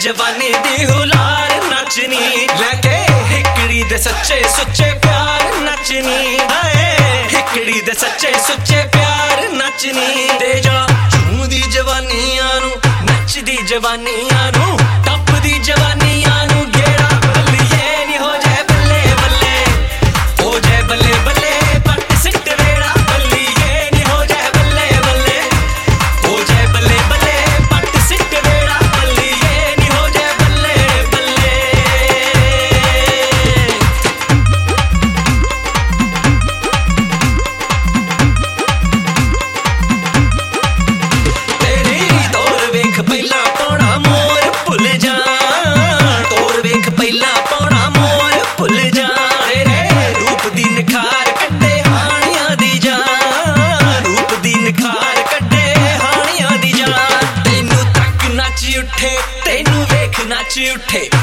जवानी दी हुलार नचनी लैके हिकड़ी दे सच्चे सुच्चे प्यार नचनी हिकड़ी दे सच्चे सुच्चे प्यार नचनी ते जा झूमदी जवानियां नू नचदी जवानियां नू टपदी जवानियां नू गेड़ा बल्लिए नी हो जाए बल्ले बल्ले हो जाए बल्ले बल्ले पट सिट वेड़ा बल्लिए नी हो जाए बल्ले बल्ले हो जाए बल्ले बल्ले पट सिट वेड़ा बल्लिए नी हो जाए बल्ले बल्ले तेरी दौर वेख पहला पौड़ा मोर भुल जा दौर वेख पहला पौड़ा मोर भुल जा तेरे रूप दी निखार कड्डे हानियां दी जा रूप दी निखार कड्डे हानियां दी जा तेनू तक नच उठे तेनू वेख नच उठे